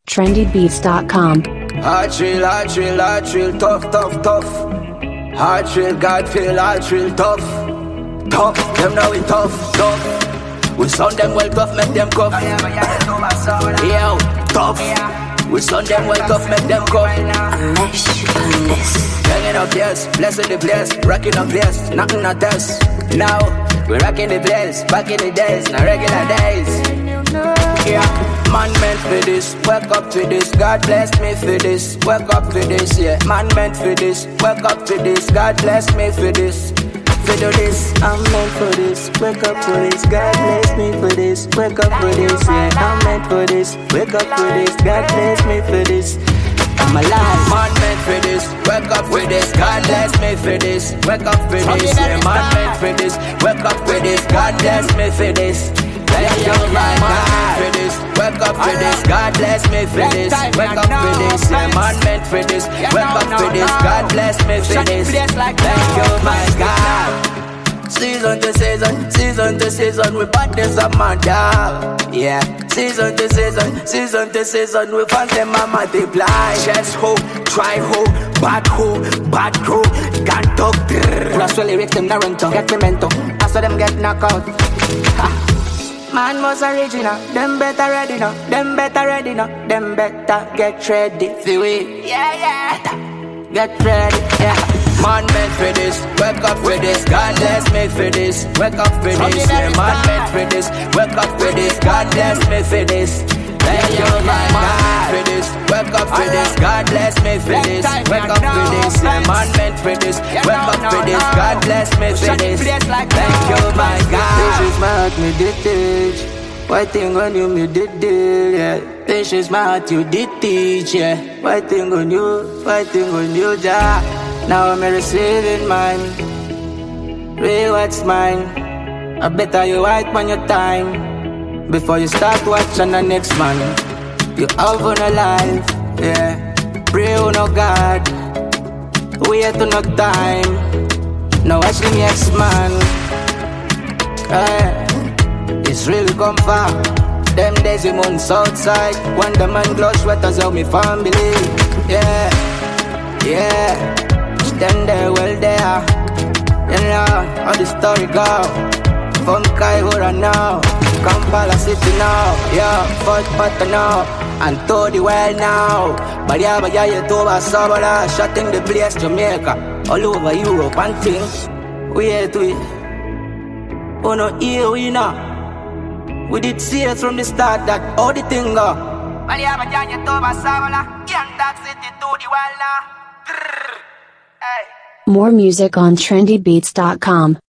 trendybeats.com. Hard drill, tough, tough, tough. Hard drill, God feel hard drill, tough. Tough, them know we tough, tough. We sound them well tough, make them cuff. Yo, tough. We sound them well tough, make them cuff. Hanging up, yes, blessing the place, rocking up, yes, knocking at us. Now, we're rocking the place, back in the days, not regular days. Yeah, man meant for this, wake up to this, God bless me for this, wake up for this, yeah. Man meant for this, wake up to this, God bless me for this. For this, I'm meant for this, wake up for this, God bless me for this, wake up for this, yeah. I'm meant for this, wake up for this, God bless me for this. I'm alive, man meant for this, wake up for this, God bless me for this, wake up for this, yeah. Man meant for this, wake up for this, God bless me for this. Thank you, my God, for this. Wake up for this. God bless me for this. Wake up for this. Yeah, man meant for this. Wake up for this. God bless me for this. Thank you, my God. Season to season, season to season, we badness a man, dog. Yeah, season to season, season to season, we find them a multiply. Chest ho, try ho, bad crew, got talk. Plus the lyrics them narrow, get memento. After them get knocked out. Ha. Man was original, them better ready now, them better ready now, them better get ready. Feel it? Yeah. Get ready, yeah. Man meant for this, wake up for this, God bless me for this, wake up for this, yeah. Man meant for this, wake up for this, God bless me for this. Thank you, my God, for this, wake up for this, God bless me for this, wake up for this, yeah. Man meant for this, wake up for this, God bless me for this. Thank you, my God. This is my heart, me did teach. White thing on you, me did it, yeah. This is my heart, you did teach, yeah. White thing on you, ja. Now I'm receiving mine. Real what's mine. I better you wait on your time before you start watching the next man. You have on a life, yeah. Pray on no God. Wait on no time. Now watch the next man. It's really come far. Them days we months outside. When the man glows wet as how me family. Yeah. Stand there, well there. You know how the story go. From Kaihura now, Kampala City now. Yeah, Fort Pata now, and to the world now. Baya you to Sabala, shutting the place Jamaica, all over Europe and things. We here to it. Oh no, here we know. We did see it from the start that all the thing go. Baya you to Sabala, young that city to the world now. More music on trendybeats.com.